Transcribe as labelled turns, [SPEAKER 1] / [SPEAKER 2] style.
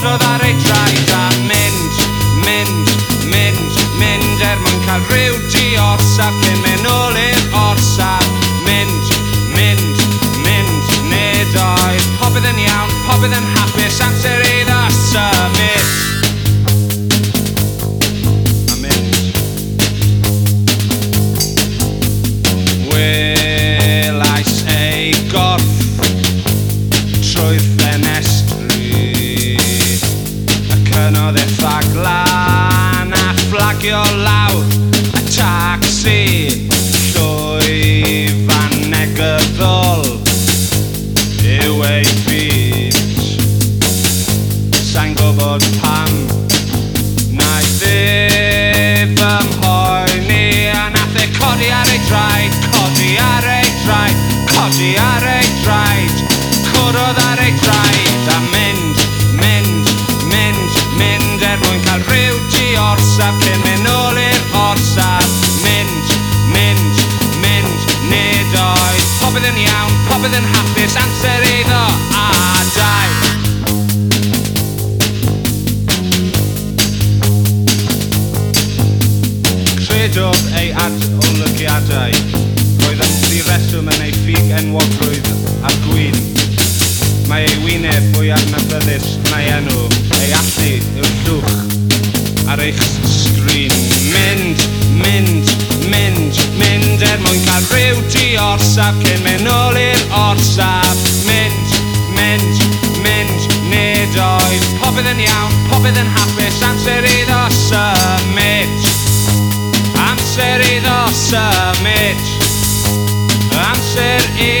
[SPEAKER 1] cwrdd ar ei traed a mynd, mynd, mynd, mynd mwyn cael rhyw di-orsaf cyn mynd nôl i'r orsaf. Mynd, mynd, mynd, nid oedd popeth yn iawn, popeth yn hapus, amser iddo symud. A mynd. Welais ei gorff trwy'r ffenestri, ac ynodd e ffaglan a fflagio lawr y tacsi. Llwyfan negyddol yw ei byd, sa'n gwybod pam naeth ef ymhoeni a nath e codi ar ei draed, codi ar ei draed, codi ar ei draed, cwrdd ar ei draed a mynd, mynd, mynd, mynd mwyn cael rhyw di-orsaf cyn mynd nôl i'r orsaf. Mynd, mynd, mynd, nid oedd popeth yn iawn, popeth yn hapus, amser iddo adael. Credodd ei olygiadau roedd yn ddireswm yn ei ffug enwogrwydd a'r gwyn. Mae ei wyneb fwy adnabyddus na'i enw, ei allu yw'r llwch ar eich sgrin. Mynd, mynd, mynd, mynd mwyn cael rhyw di-orsaf cyn mynd nôl i'r orsaf. Mynd, mynd, mynd, nid oedd popeth yn iawn, popeth yn hapus, amser iddo symud. Amser iddo symud. Amser iddo